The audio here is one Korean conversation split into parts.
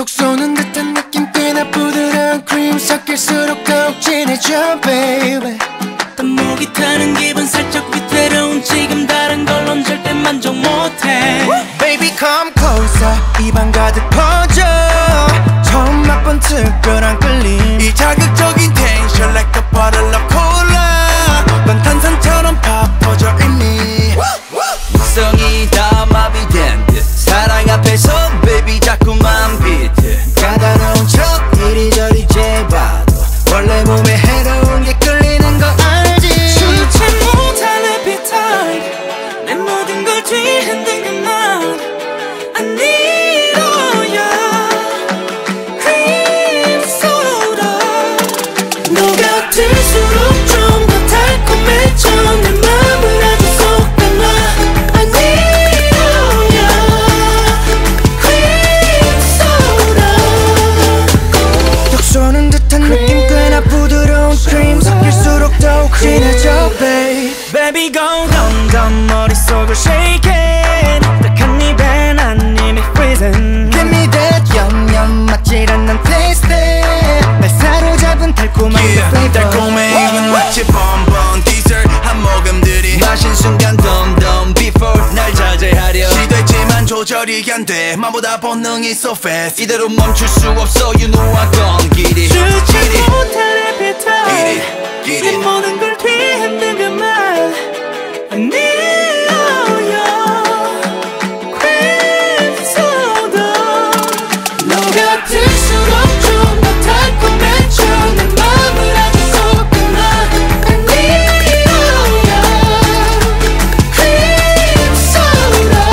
톡 쏘는 듯한 느낌 꽤나 부드러운 크림 섞일수록 더욱 진해져 baby. 또 목이 타는 기분 살짝 위태로운 지금 다른 걸론 절대 만족 못해. Baby come closer 입안 가득 퍼져 처음 맛본 특별한 끌림 이 자극적인 텐션 like a bottle of cola 넌 탄산처럼 팍 퍼져 이미 성이 다 마비된 듯 사랑 앞에서 baby 자꾸만 비트 까다로운 척 이리저리 재봐도 원래 몸에 해로운 게 끌리는 거 알지. 주체 못할 appetite 내 모든 걸 뒤흔든 그만 I need all your cream soda 너가 들수록 좀 더 달콤해져 내 맘을 아주 쏙 빼놔 I need all your cream soda 톡 쏘는 듯한 느낌 꽤나 부드러운 크림 섞일수록 더욱 진해져 babe. Baby go dumb dumb 머릿속을 shake it 딱한 입에 난 이미 freezing Give me that yum yum 맞질 않는 taste 날 사로잡은 달콤한 그 flavor 달콤해 이건 마치 bonbon dessert 한 모금 들이 마신 순간 덤덤 before 날 자제하려 시도했지만 조절이 안돼 맘보다 본능이 so fast 이대로 멈출 수 없어 you know I gone get it 주체 못할 appetite Get 내 it 모든 걸 뒤흔든 그만 I need all your cream soda 너가 들수록 좀 더 달콤해져 내 맘을 아주 쏙 빼놔 I need all your cream soda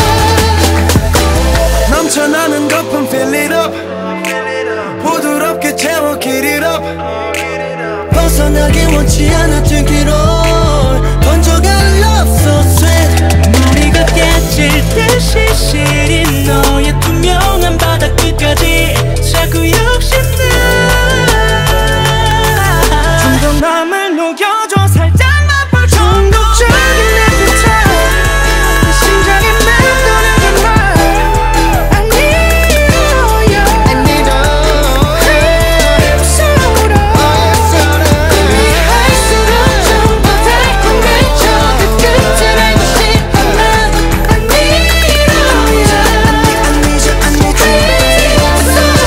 넘쳐나는 거품 fill it up 부드럽게 채워 get it up 벗어나기 원치 않아 등기로 번져가는 love so sweet 머리가 깨질 듯이 시린 너의 투명한 바닥 끝까지 자꾸 욕심나 좀 더 맘을 녹여줘 살짝만 볼 중독적인 appetite 내 심장에 맴도는 말 I need all your I need all cream soda 할수록 좀 더 달콤해져 그 끝을 알고 싶어 난 I need all your cream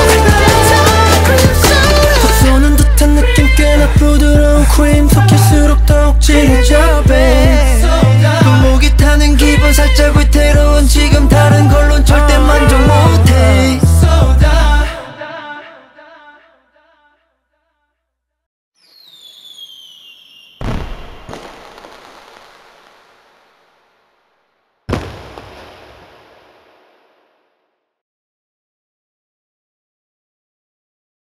soda 톡 쏘는 듯한 느낌 꽤나 부드러운 크림 섞일수록 더욱 진해져 babe. 목이 타는 기분 살짝 위태로운 지금 다른 걸